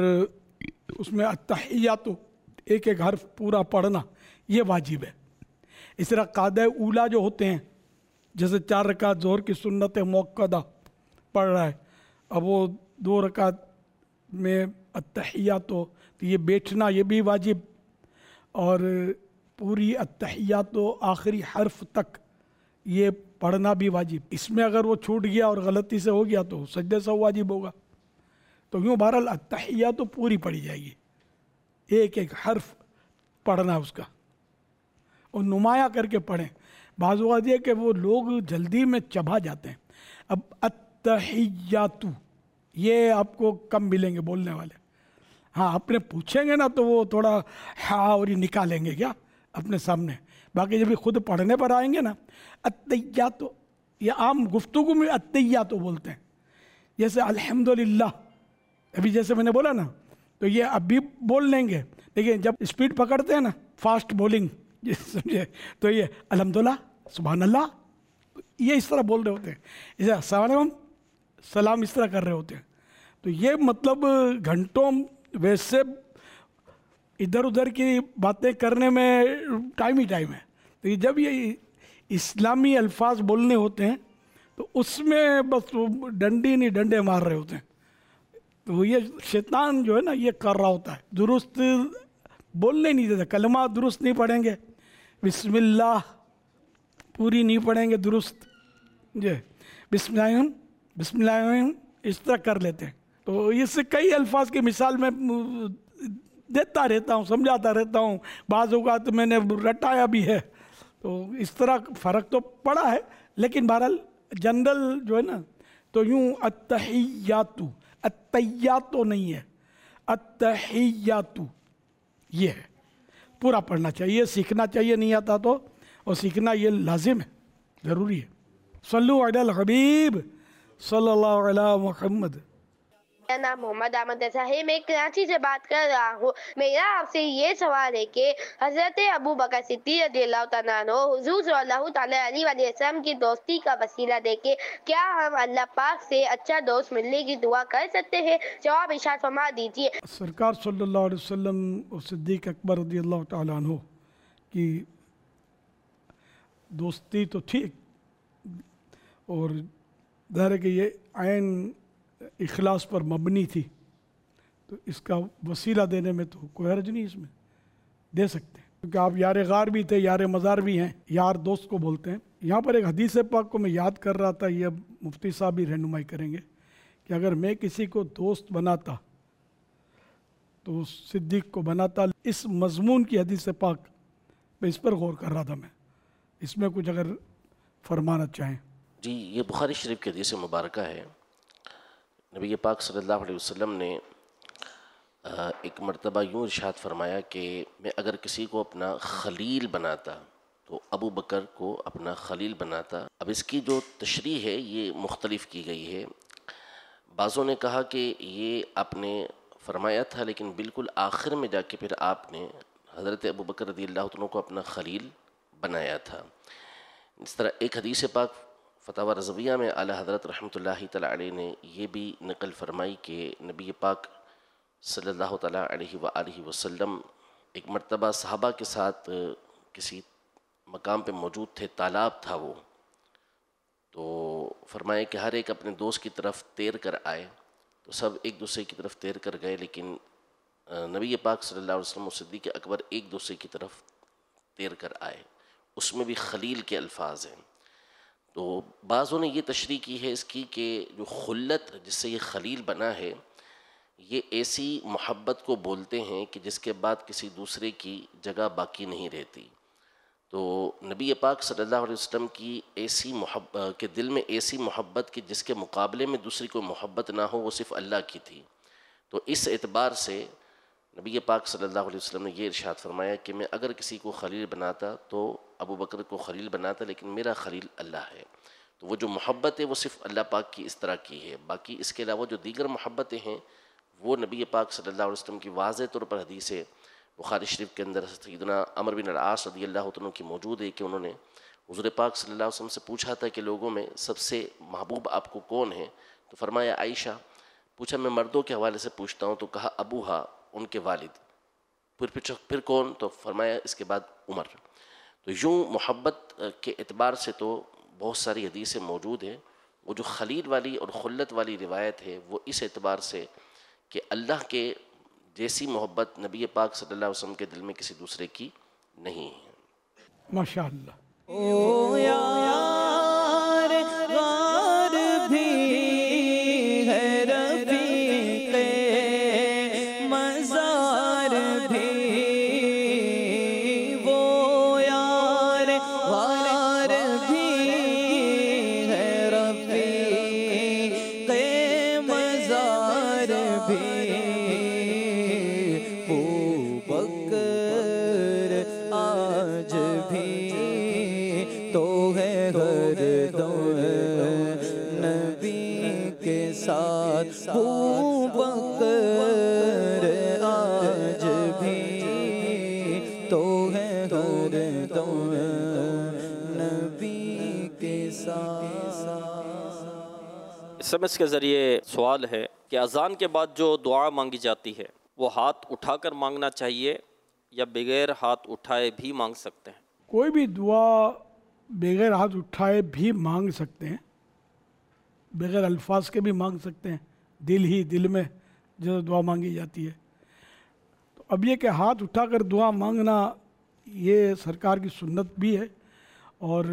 उसमें अत्तहियात तो एक एक हर्फ पूरा पढ़ना ये वाजिब है। इस तरह कायदे ऊला जो होते हैं, जैसे चार रकात ज़ोहर की सुन्नत मुअक्कदा पढ़ रहा है, अब वो दो रकात में अत्तहियात तो ये बैठना ये भी वाजिब, और पूरी अत्तहियात तो आखिरी हर्फ तक ये पढ़ना भी वाजिब। इसमें अगर वो छूट गया और गलती से हो गया तो सजदे से वाजिब होगा। तो यूँ बहरहाल अत्तहियात तो पूरी पढ़ी जाएगी, एक एक हर्फ पढ़ना उसका, और नुमाया करके पढ़ें। बाज़ औक़ात ये कि वो लोग जल्दी में चबा जाते हैं। अब अत्तहियातु ये आपको कम मिलेंगे बोलने वाले, हाँ अपने पूछेंगे ना तो वो थोड़ा हाँ और ही निकालेंगे क्या अपने सामने, बाकी जब भी खुद पढ़ने पर आएंगे ना अत्तहियात तो ये आम गुफ्तगू में अत्तहियात तो बोलते हैं। जैसे अल्हम्दुलिल्लाह अभी जैसे मैंने बोला ना, तो ये अभी बोल लेंगे, लेकिन जब स्पीड पकड़ते हैं ना फास्ट बॉलिंग समझे, तो ये अल्हम्दुलिल्लाह सुभान अल्लाह ये इस तरह बोल रहे होते हैं, इसे अस्सलाम सलाम इस तरह कर रहे होते हैं। तो ये मतलब घंटों वैसे इधर उधर की बातें करने में टाइम ही टाइम है, तो ये जब ये इस्लामी अल्फाज बोलने होते हैं तो उसमें बस डंडी नहीं डंडे मार रहे होते हैं। तो ये शैतान जो है ना ये कर रहा होता है, दुरुस्त बोलने नहीं देता, कलमा दुरुस्त नहीं पढ़ेंगे, बिस्मिल्लाह पूरी नहीं पढ़ेंगे दुरुस्त, जी बिस्मिल्लाह बिस्मिल्लाह इस तरह कर लेते हैं। तो इससे कई अल्फाज की मिसाल मैं देता रहता हूँ, समझाता रहता हूँ, बाज़ औक़ात मैंने रटाया भी है। तो इस तरह फ़र्क तो पड़ा है, लेकिन बहरहाल जनरल जो है ना, तो यूँ अत्तहियातु अत्तहियात तो नहीं है, अत्तहियातु ये है, पूरा पढ़ना चाहिए, सीखना चाहिए, नहीं आता तो, और सीखना ये लाजिम है, ज़रूरी है। सल्लु अलल हबीब सल्लल्लाहु अलैहि मुहम्मद। मेरा नाम मोहम्मद अहमद है, मैं कराची से बात कर रहा हूँ। मेरा आपसे ये सवाल है कि हज़रत अबू बकर सिद्दीक़ रज़ियल्लाहु तआला अन्हु हुज़ूर सल्लल्लाहु अलैहि वसल्लम की दोस्ती का वसीला देके क्या हम अल्लाह पाक से अच्छा दोस्त मिलने की दुआ कर सकते हैं? जवाब इरशाद फरमा दीजिए। सरकार सल्लल्लाहु अलैहि वसल्लम और सिद्दीक़ अकबर रज़ियल्लाहु तआला अन्हु की दोस्ती तो ठीक, और ظاہر ہے کہ یہ عین اخلاص پر مبنی تھی، تو اس کا وسیلہ دینے میں تو کوئی حرج نہیں، اس میں دے سکتے ہیں، کیونکہ آپ یار غار بھی تھے، یار مزار بھی ہیں، یار دوست کو بولتے ہیں۔ یہاں پر ایک حدیث پاک کو میں یاد کر رہا تھا، یہ مفتی صاحب بھی رہنمائی کریں گے، کہ اگر میں کسی کو دوست بناتا تو صدیق کو بناتا۔ اس مضمون کی حدیث پاک میں اس پر غور کر رہا تھا، میں اس میں کچھ اگر فرمانا چاہیں۔ جی، یہ بخاری شریف کی حدیث مبارکہ ہے۔ نبی پاک صلی اللہ علیہ وسلم نے ایک مرتبہ یوں ارشاد فرمایا کہ میں اگر کسی کو اپنا خلیل بناتا تو ابو بکر کو اپنا خلیل بناتا۔ اب اس کی جو تشریح ہے یہ مختلف کی گئی ہے۔ بعضوں نے کہا کہ یہ آپ نے فرمایا تھا، لیکن بالکل آخر میں جا کے پھر آپ نے حضرت ابو بکر رضی اللہ عنہ کو اپنا خلیل بنایا تھا۔ اس طرح ایک حدیث پاک فتاوی رضویہ میں اعلی حضرت رحمۃ اللہ تعالی علیہ نے یہ بھی نقل فرمائی کہ نبی پاک صلی اللہ تعالی علیہ وآلہ وسلم ایک مرتبہ صحابہ کے ساتھ کسی مقام پہ موجود تھے، تالاب تھا وہ، تو فرمایا کہ ہر ایک اپنے دوست کی طرف تیر کر آئے، تو سب ایک دوسرے کی طرف تیر کر گئے، لیکن نبی پاک صلی اللہ علیہ وسلم و صدیق اکبر ایک دوسرے کی طرف تیر کر آئے، اس میں بھی خلیل کے الفاظ ہیں۔ تو بعضوں نے یہ تشریح کی ہے اس کی کہ جو خلت جس سے یہ خلیل بنا ہے، یہ ایسی محبت کو بولتے ہیں کہ جس کے بعد کسی دوسرے کی جگہ باقی نہیں رہتی۔ تو نبی پاک صلی اللہ علیہ وسلم کی ایسی محبت کے دل میں ایسی محبت کہ جس کے مقابلے میں دوسری کوئی محبت نہ ہو، وہ صرف اللہ کی تھی۔ تو اس اعتبار سے نبی پاک صلی اللہ علیہ وسلم نے یہ ارشاد فرمایا کہ میں اگر کسی کو خلیل بناتا تو ابو بکر کو خلیل بناتا، لیکن میرا خلیل اللہ ہے۔ تو وہ جو محبت ہے وہ صرف اللہ پاک کی اس طرح کی ہے، باقی اس کے علاوہ جو دیگر محبتیں ہیں وہ نبی پاک صلی اللہ علیہ وسلم کی واضح طور پر حدیث ہے بخاری شریف کے اندر سیدنا عمر بن العاص رضی اللہ عنہ کی موجود ہے کہ انہوں نے حضور پاک صلی اللہ علیہ وسلم سے پوچھا تھا کہ لوگوں میں سب سے محبوب آپ کو کون ہے؟ تو فرمایا عائشہ۔ پوچھا میں مردوں کے حوالے سے پوچھتا ہوں، تو کہا ابوہا، ان کے والد۔ پھر پھر پھر کون؟ تو فرمایا اس کے بعد عمر۔ تو یوں محبت کے اعتبار سے تو بہت ساری حدیثیں موجود ہیں۔ وہ جو خلیل والی اور خلت والی روایت ہے وہ اس اعتبار سے کہ اللہ کے جیسی محبت نبی پاک صلی اللہ علیہ وسلم کے دل میں کسی دوسرے کی نہیں ہے۔ ماشاء اللہ۔ او یار غار بھی ہے رفیق مزار بھی، وہ یار غار بھی ہے رفیق مزار بھی، وہ بکر آج بھی تو ہے ہر دم نبی کے ساتھ، ابو بکر آج بھی تو ہے ہر دم نبی کے ساتھ۔ ایس ایم ایس کے ذریعے سوال ہے کہ اذان کے بعد جو دعا مانگی جاتی ہے وہ ہاتھ اٹھا کر مانگنا چاہیے یا بغیر ہاتھ اٹھائے بھی مانگ سکتے ہیں؟ کوئی بھی دعا بغیر ہاتھ اٹھائے بھی مانگ سکتے ہیں، بغیر الفاظ کے بھی مانگ سکتے ہیں، دل ہی دل میں جو دعا مانگی جاتی ہے۔ تو اب یہ کہ ہاتھ اٹھا کر دعا مانگنا یہ سرکار کی سنت بھی ہے، اور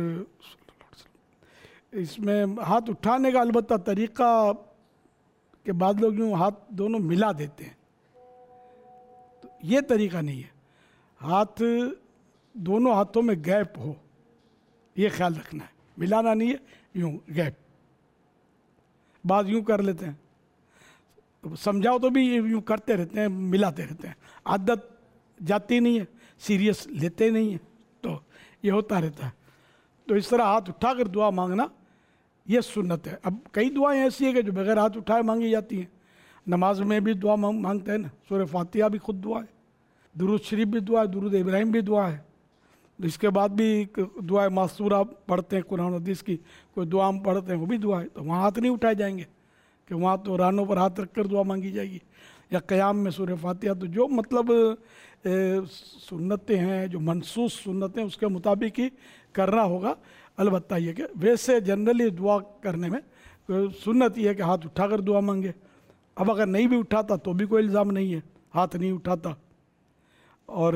اس میں ہاتھ اٹھانے کا البتہ طریقہ کہ بعض لوگ یوں ہاتھ دونوں ملا دیتے ہیں، تو یہ طریقہ نہیں ہے، ہاتھ دونوں ہاتھوں میں گیپ ہو، یہ خیال رکھنا ہے، ملانا نہیں ہے، یوں گیپ۔ بعض یوں کر لیتے ہیں، سمجھاؤ تو بھی یوں کرتے رہتے ہیں، ملاتے رہتے ہیں، عادت جاتی نہیں ہے، سیریس لیتے نہیں ہیں، تو یہ ہوتا رہتا ہے۔ تو اس طرح ہاتھ اٹھا کر دعا مانگنا یہ سنت ہے۔ اب کئی دعائیں ایسی ہیں کہ جو بغیر ہاتھ اٹھائے مانگی جاتی ہیں، نماز میں بھی دعا مانگتے ہیں نا، سورہ فاتحہ بھی خود دعا ہے، درود شریف بھی دعا ہے، درود ابراہیم بھی دعا ہے، اس کے بعد بھی دعا معصورہ پڑھتے ہیں قرآن حدیث کی، کوئی دعا ہم پڑھتے ہیں وہ بھی دعا ہے، تو وہاں ہاتھ نہیں اٹھائے جائیں گے کہ وہاں تو رانوں پر ہاتھ رکھ کر دعا مانگی جائے گی، یا قیام میں سورہ فاتحہ۔ تو جو مطلب سنتیں ہیں، جو منصوص سنتیں، اس کے مطابق ہی کرنا ہوگا۔ البتہ یہ کہ ویسے جنرلی دعا کرنے میں तो सुन्नत ये है कि हाथ उठाकर दुआ मांगे। अब अगर नहीं भी उठाता तो भी कोई इल्ज़ाम नहीं है, हाथ नहीं उठाता और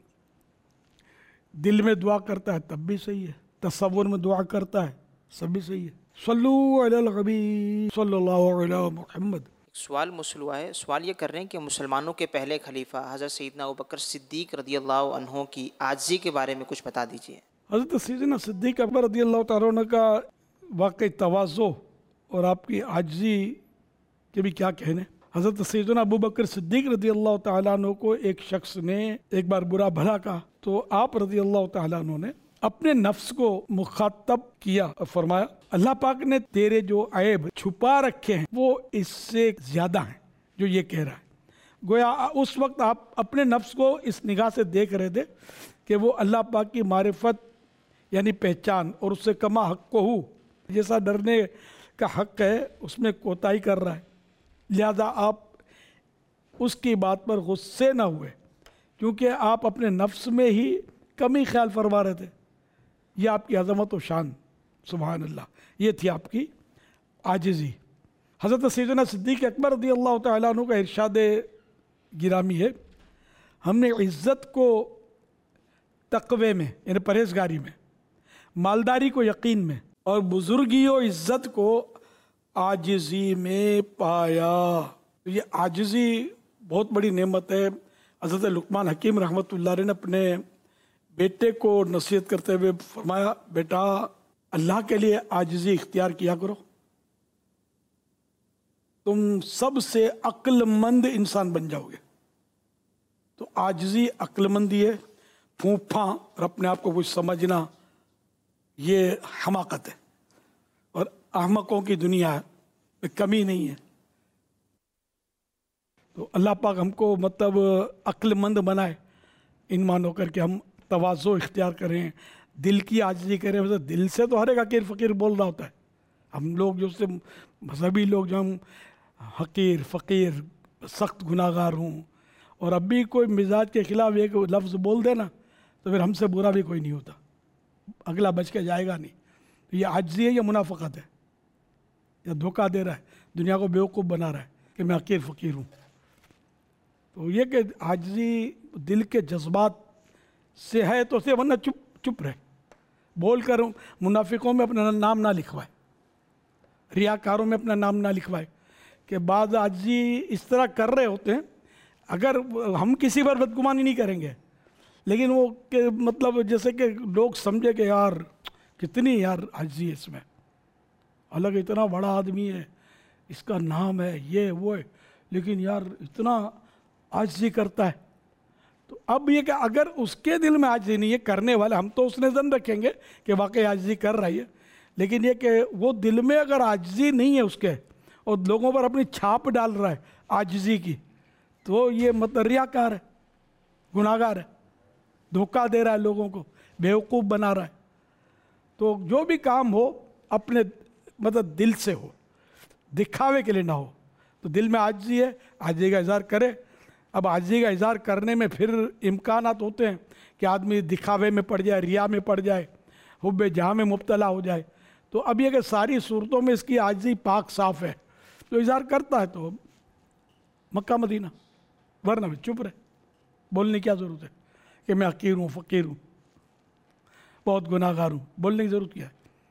दिल में दुआ करता है तब भी सही है, तसव्वुर में दुआ करता है सब भी सही है। सल्लु अलल नबी सल्लल्लाहु अलैहि मुहम्मद। सवाल मुसल हुआ है, सवाल ये कर रहे हैं कि मुसलमानों के पहले खलीफा हज़रत सैयदना अबू बकर सिद्दीक़ रज़ी अल्लाह अन्हु की आजिज़ी के बारे में कुछ बता दीजिए। हज़रत सैयदना सिद्दीक़ अकबर रज़ी अल्लाह तआला अन्हु का वाकई तवाज़ो और आपकी आजिज़ी के भी क्या कहने। हज़रत सैयदना अबू बकर सिद्दीक़ रज़ी अल्लाह तआला अन्हु को एक शख्स ने एक बार बुरा भला कहा तो आप रज़ी अल्लाह तआला अन्हु ने अपने नफ्स को मुखातब किया और फरमाया अल्लाह पाक ने तेरे जो ऐब छुपा रखे हैं वो इससे ज़्यादा हैं जो ये कह रहा है। गोया उस वक्त आप अपने नफ्स को इस निगाह से देख रहे थे कि वो अल्लाह पाक की मारिफत यानी पहचान और उससे कमा हक को हूँ जैसा डरने का हक है उसमें कोताही कर रहा है, लिहाजा आप उसकी बात पर गुस्से न हुए क्योंकि आप अपने नफ्स में ही कमी ख्याल फरमा रहे थे। ये आपकी अज़मत व शान सुभान अल्लाह, ये थी आपकी आजिज़ी। हज़रत सैयदना सिद्दीक़ अकबर रज़ी अल्लाह तआला अन्हु का इरशाद गिरामी है, हमने इज़्ज़त को तक़वे में यानी परहेज़गारी में, मालदारी को यकीन में और बुज़ुर्गी और इज़्ज़त को आजिज़ी में पाया। तो ये आजिज़ी बहुत बड़ी नेमत है। हज़रत लुक़मान हकीम रहमतुल्लाह अलैह ने अपने बेटे को नसीहत करते हुए फरमाया बेटा अल्लाह के लिए आजिज़ी इख्तियार किया करो, तुम सबसे अक्लमंद इंसान बन जाओगे। तो आजिज़ी अक्लमंदी है, फूफा और अपने आप को कुछ समझना ये हमाकत है और अहमकों की दुनिया में कमी नहीं है। तो अल्लाह पाक हमको मतलब अक्लमंद बनाए इन मानो करके हम तवाज़ो इख्तियार करें, दिल की आजिज़ी करें। वैसे दिल से तो हर एक हकीर फ़कीर बोल रहा होता है, हम लोग जो से मजहबी लोग जो हम हकीर फ़कीर सख्त गुनाहगार हूँ और अब भी कोई मिजाज के ख़िलाफ़ एक लफ्ज़ बोल देना तो फिर हमसे बुरा भी कोई नहीं होता, अगला बच के जाएगा नहीं। तो ये आजिज़ी है या मुनाफ़क़त है या धोखा दे रहा है, दुनिया को बेवकूफ़ बना रहा है कि मैं हकीर फ़कीर हूँ। तो ये कि आजिज़ी दिल के जज्बात से है तो से, वरना चुप चुप रहे, बोल कर मुनाफिकों में अपना नाम ना लिखवाए, रियाकारों में अपना नाम ना लिखवाए कि बाद आजिज़ी इस तरह कर रहे होते हैं। अगर हम किसी पर बदगुमानी नहीं करेंगे लेकिन वो के मतलब जैसे कि लोग समझे कि यार कितनी यार आजिज़ी है इसमें, अलग इतना बड़ा आदमी है, इसका नाम है ये वो है, लेकिन यार इतना आजिज़ी करता है। तो अब ये कि अगर उसके दिल में आजिज़ी नहीं है करने वाले, हम तो उसने जन रखेंगे कि वाकई आजिज़ी कर रही है, लेकिन ये कि वो दिल में अगर आजिज़ी नहीं है उसके और लोगों पर अपनी छाप डाल रहा है आजिज़ी की, तो ये मतलब रियाकार है, गुनाहगार है, धोखा दे रहा है लोगों को, बेवकूफ़ बना रहा है। तो जो भी काम हो अपने मतलब दिल से हो, दिखावे के लिए ना हो। तो दिल में आजिज़ी है, आजिज़ी का इज़हार करे। अब आजिज़ी का इज़हार करने में फिर इम्कानात होते हैं कि आदमी दिखावे में पड़ जाए, रिया में पड़ जाए, हुब्बे जहाँ में मुब्तला हो जाए। तो अब ये कि सारी सूरतों में इसकी आजिज़ी पाक साफ़ है, तो इज़हार करता है तो मक्का मदीना, वरना भी चुप रहे, बोलने की क्या ज़रूरत है कि मैं हकीर हूँ फ़कीर हूँ बहुत गुनाहगार हूँ, बोलने की ज़रूरत क्या है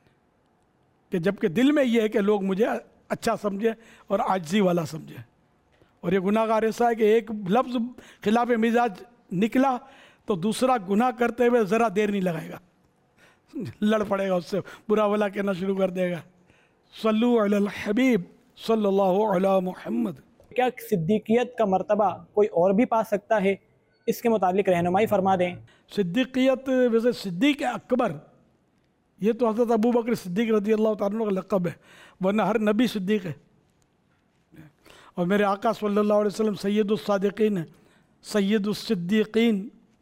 कि जबकि दिल में ये है कि लोग मुझे अच्छा समझे और आजिज़ी वाला समझे। और ये गुनाहगार ऐसा है कि एक लफ्ज़ खिलाफ मिजाज निकला तो दूसरा गुनाह करते हुए ज़रा देर नहीं लगाएगा, लड़ पड़ेगा उससे, बुरा भला कहना शुरू कर देगा। सल्लु अलल हबीब सल्लल्लाहु अलैहि मुहम्मद। क्या सिद्दीकियत का मर्तबा कोई और भी पा सकता है, इसके मुतालिक रहनुमाई फरमा दें। सिद्दीकियत वैसे सिद्दीक अकबर ये तो हज़रत अबू बकर सिद्दीक रज़ी अल्लाह तआला अन्हु का लक़ब है, वरना हर नबी सिद्दीक है। और मेरे आका सल्लल्लाहु अलैहि वसल्लम सैयदुस सादिक़ीन है, सैयदुस सिद्दीक़ीन।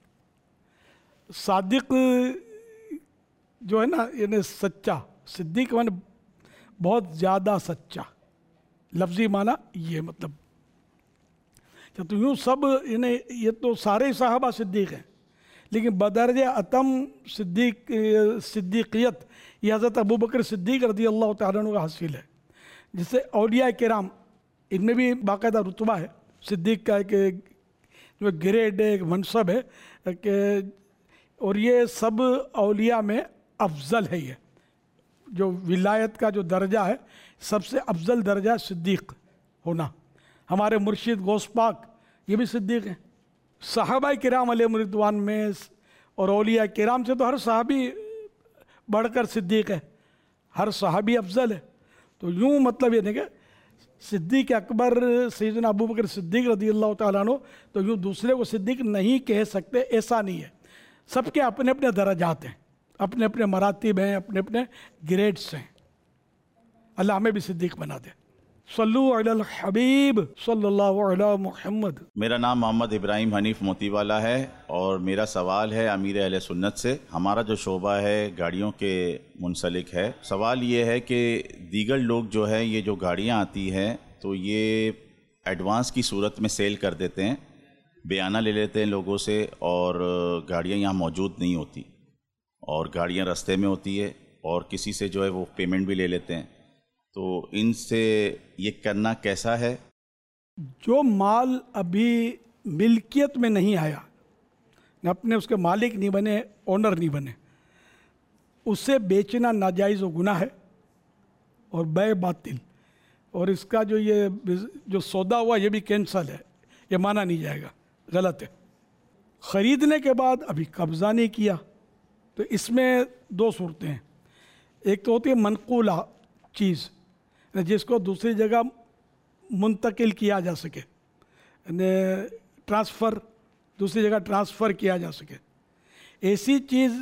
सादिक जो है ना यानी सच्चा, सिद्दीक माने बहुत ज़्यादा सच्चा, लफ्ज़ी माना ये मतलब। तो यूँ सब इन्हें ये तो सारे सहाबा सिद्दीक हैं, लेकिन बदरजे अतम सिद्दीक सिद्दीकियत ये हज़रत अबू बकर सिद्दीक रज़ी अल्लाह तआला अन्हु का हासिल है। جسے اولیاء کرام ان میں بھی باقاعدہ رتبہ ہے، صدیق کا ایک جو گریڈ ہے، ایک منصب ہے کہ، اور یہ سب اولیاء میں افضل ہے، یہ جو ولایت کا جو درجہ ہے سب سے افضل درجہ صدیق ہونا۔ ہمارے مرشد غوث پاک یہ بھی صدیق ہیں، صحابہ کرام علیہ رضوان میں اور اولیاء کرام سے تو ہر صحابی بڑھ کر صدیق ہے، ہر صحابی افضل ہے۔ تو یوں مطلب یہ نہیں کہ صدیق اکبر سیدنا ابو بکر صدیق رضی اللہ تعالیٰ عنہ تو یوں دوسرے کو صدیق نہیں کہہ سکتے، ایسا نہیں ہے، سب کے اپنے اپنے درجات ہیں، اپنے اپنے مراتب ہیں، اپنے اپنے گریڈس ہیں۔ اللہ ہمیں بھی صدیق بنا دے۔ صلو علی الحبیب صلی اللہ علی محمد۔ میرا نام محمد ابراہیم حنیف موتی والا ہے اور میرا سوال ہے امیر اہل سنت سے۔ ہمارا جو شعبہ ہے گاڑیوں کے منسلک ہے، سوال یہ ہے کہ دیگر لوگ جو ہے یہ جو گاڑیاں آتی ہیں تو یہ ایڈوانس کی صورت میں سیل کر دیتے ہیں، بیانہ لے لیتے ہیں لوگوں سے، اور گاڑیاں یہاں موجود نہیں ہوتی اور گاڑیاں رستے میں ہوتی ہے اور کسی سے جو ہے وہ پیمنٹ بھی لے لیتے ہیں، تو ان سے یہ کرنا کیسا ہے؟ جو مال ابھی ملکیت میں نہیں آیا، اپنے اس کے مالک نہیں بنے، اونر نہیں بنے، اسے بیچنا ناجائز و گناہ ہے اور بے باطل، اور اس کا جو یہ جو سودا ہوا یہ بھی کینسل ہے، یہ مانا نہیں جائے گا، غلط ہے۔ خریدنے کے بعد ابھی قبضہ نہیں کیا تو اس میں دو صورتیں ہیں، ایک تو ہوتی ہے منقولہ چیز جس کو دوسری جگہ منتقل کیا جا سکے، یعنی ٹرانسفر، دوسری جگہ ٹرانسفر کیا جا سکے، ایسی چیز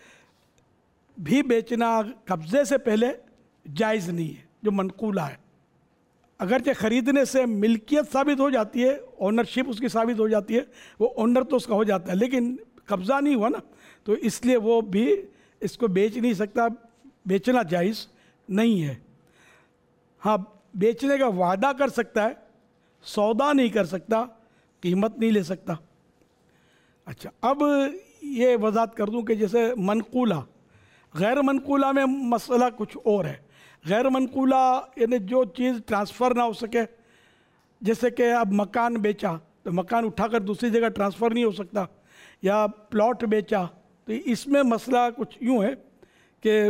بھی بیچنا قبضے سے پہلے جائز نہیں ہے جو منقولہ ہے۔ اگرچہ خریدنے سے ملکیت ثابت ہو جاتی ہے، اونرشپ اس کی ثابت ہو جاتی ہے، وہ اونر تو اس کا ہو جاتا ہے، لیکن قبضہ نہیں ہوا نا، تو اس لیے وہ بھی اس کو بیچ نہیں سکتا، بیچنا جائز نہیں ہے۔ ہاں بیچنے کا وعدہ کر سکتا ہے، سودا نہیں کر سکتا، قیمت نہیں لے سکتا۔ اچھا، اب یہ وضاحت کر دوں کہ جیسے منقولہ، غیر منقولہ میں مسئلہ کچھ اور ہے۔ غیر منقولہ یعنی جو چیز ٹرانسفر نہ ہو سکے، جیسے کہ اب مکان بیچا تو مکان اٹھا کر دوسری جگہ ٹرانسفر نہیں ہو سکتا، یا پلاٹ بیچا، تو اس میں مسئلہ کچھ یوں ہے کہ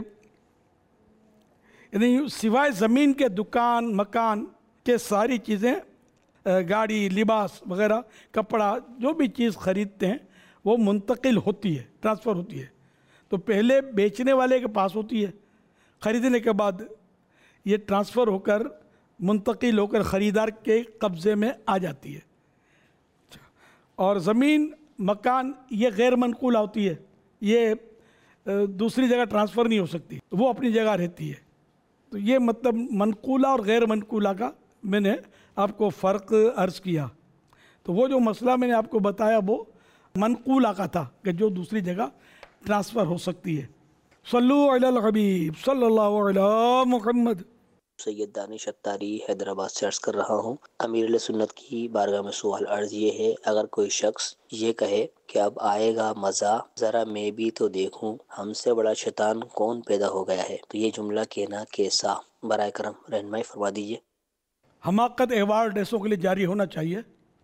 یعنی سوائے زمین کے دکان مکان کے ساری چیزیں، گاڑی، لباس وغیرہ، کپڑا، جو بھی چیز خریدتے ہیں وہ منتقل ہوتی ہے، ٹرانسفر ہوتی ہے، تو پہلے بیچنے والے کے پاس ہوتی ہے، خریدنے کے بعد یہ ٹرانسفر ہو کر منتقل ہو کر خریدار کے قبضے میں آ جاتی ہے۔ اور زمین مکان یہ غیر منقولہ ہوتی ہے، یہ دوسری جگہ ٹرانسفر نہیں ہو سکتی، وہ اپنی جگہ رہتی ہے۔ تو یہ مطلب منقولہ اور غیر منقولہ کا میں نے آپ کو فرق عرض کیا۔ تو وہ جو مسئلہ میں نے آپ کو بتایا وہ منقولہ کا تھا کہ جو دوسری جگہ ٹرانسفر ہو سکتی ہے۔ صلو علی الحبیب صلی اللہ علی محمد۔ سید دانش اتاری حیدرآباد سے عرض کر رہا ہوں، امیر علیہ سنت کی بارگاہ میں سوال عرض یہ ہے، اگر کوئی شخص یہ کہے کہ اب آئے گا مزہ، ذرا میں بھی تو دیکھوں ہم سے بڑا شیطان کون پیدا ہو گیا ہے، تو یہ جملہ کہنا کیسا؟ برائے کرم رہنمائی فرما دیجیے۔ حماقت ایوارڈ ایسوں کے لیے جاری ہونا چاہیے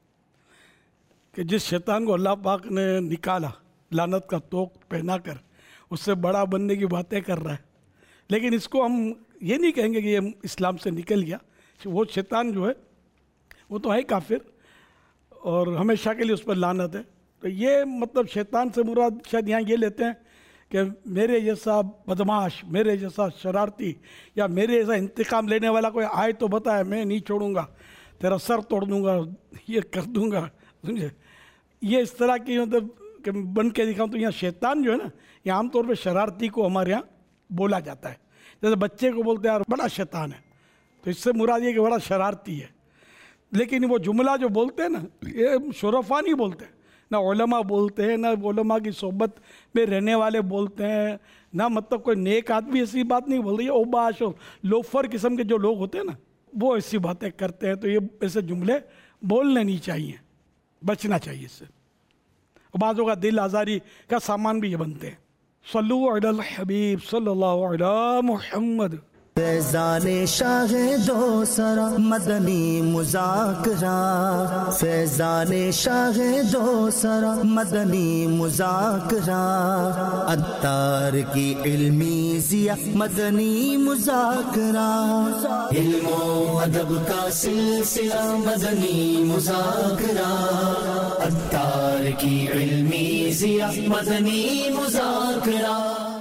کہ جس شیطان کو اللہ پاک نے نکالا، لعنت کا توق پہنا کر اس سے بڑا بننے کی باتیں کر رہا ہے، لیکن اس کو ہم یہ نہیں کہیں گے کہ یہ اسلام سے نکل گیا، وہ شیطان جو ہے وہ تو ہے کافر اور ہمیشہ کے لیے اس پر لعنت ہے۔ تو یہ مطلب شیطان سے مراد شاید یہاں یہ لیتے ہیں کہ میرے جیسا بدماش، میرے جیسا شرارتی یا میرے جیسا انتقام لینے والا کوئی آئے تو بتائے، میں نہیں چھوڑوں گا، تیرا سر توڑ دوں گا، یہ کر دوں گا، سمجھے؟ یہ اس طرح کی مطلب کہ بن کے دکھاؤں۔ تو یہاں شیطان جو ہے نا، یہ عام طور پہ شرارتی کو ہمارے یہاں بولا جاتا ہے، جیسے بچے کو بولتے ہیں یار بڑا شیطان ہے، تو اس سے مراد یہ کہ بڑا شرارتی ہے۔ لیکن وہ جملہ جو بولتے ہیں نا، یہ شرفا نہیں بولتے، نہ علماء بولتے ہیں، نہ علماء کی صحبت میں رہنے والے بولتے ہیں، نہ مطلب کوئی نیک آدمی ایسی بات نہیں بول رہی ہے۔ اوباش اور لوفر قسم کے جو لوگ ہوتے ہیں نا، وہ ایسی باتیں کرتے ہیں، تو یہ ایسے جملے بولنے نہیں چاہیے، بچنا چاہیے اس سے۔ بعضوں کا دل آزاری کا سامان بھی یہ بنتے ہیں۔ صلو علی الحبیب صلی اللہ علی محمد۔ فیضان شاہ دو سرا مدنی مذاکرہ، فیضان شاہ دو سرا مدنی مذاکرہ، عطار کی علمی ضیاء مدنی مذاکرہ، علم و ادب کا سلسلہ مدنی مذاکرہ، عطار کی علمی ضیاء مدنی مذاکرہ۔